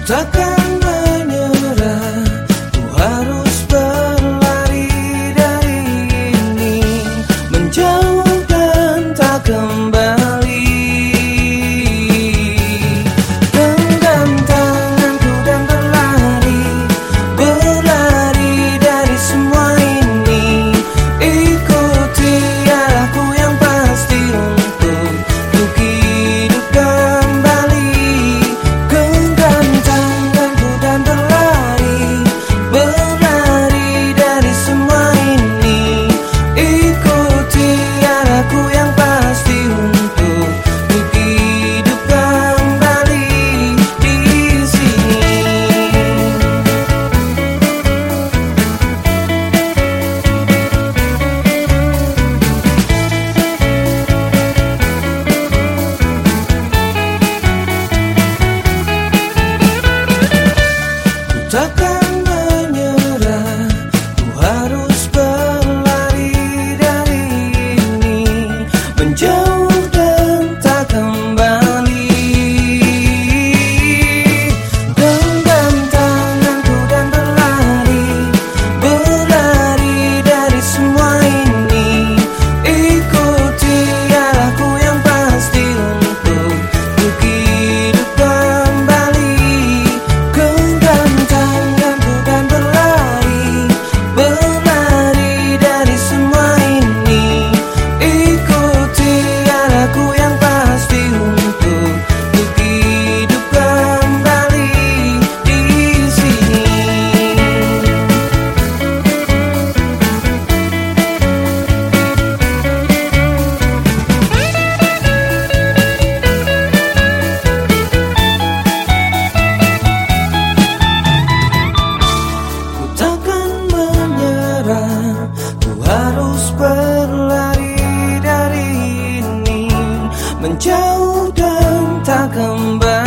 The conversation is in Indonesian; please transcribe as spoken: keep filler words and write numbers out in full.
Takkan menyerah, ku harus berlari dari ini, menjauh dan tak kembali. Genggam tanganku dan berlari, berlari dari semua ini. Ikuti arahku yang pasti untuk untuk hidup kembali. Genggam tanganku dan berlari, berlari dari semua ini. Ikuti arahku yang pasti untuk untuk hidup kembali di sini. Takkan menyerah, ku harus berlari dari ini, menjauh dan tak kembali. Genggam tanganku dan berlari, berlari dari semua ini. Ikuti arahku yang pasti untuk untuk hidup kembali. Genggam tanganku dan berlari, berlari dari semua ini. Ikuti arahku yang pasti untuk untuk hidup kembali di sini. Ku takkan menyerah, ku harus berlari dari ini, menjauh dan tak kembali.